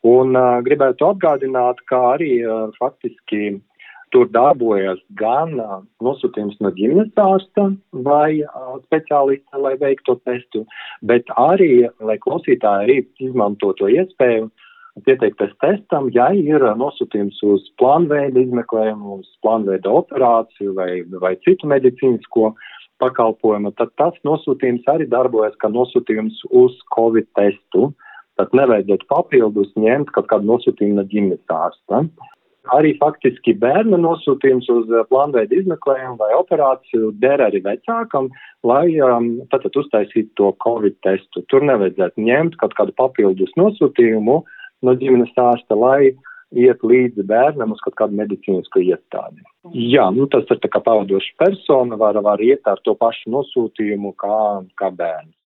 Un gribētu atgādināt, ka arī faktiski tur darbojas gan nosūtījums no ģimenes ārsta vai speciālista, lai veiktu testu, bet arī, lai klausītāji arī izmanto to iespēju pieteikties testam, ja ir nosūtījums uz plānveida izmeklējumu, uz plānveida operāciju vai citu medicīnisko pakalpojumu, tad tas nosūtījums arī darbojas kā nosūtījums uz Covid testu. Tad nevajadzētu papildus ņemt kaut kādu nosūtījumu no ģimenes ārsta. Arī faktiski bērna nosūtījums uz plānveida izmeklējumu vai operāciju der arī vecākam, lai tātad uztaisītu to Covid testu. Tur nevajadzētu ņemt kaut kādu papildus nosūtījumu no ģimenes ārsta, lai iet līdzi bērnam uz kaut kādu medicīnisku iestādi. Jā, tas ir tā kā pavadoša persona, var iet ar to pašu nosūtījumu kā bērns.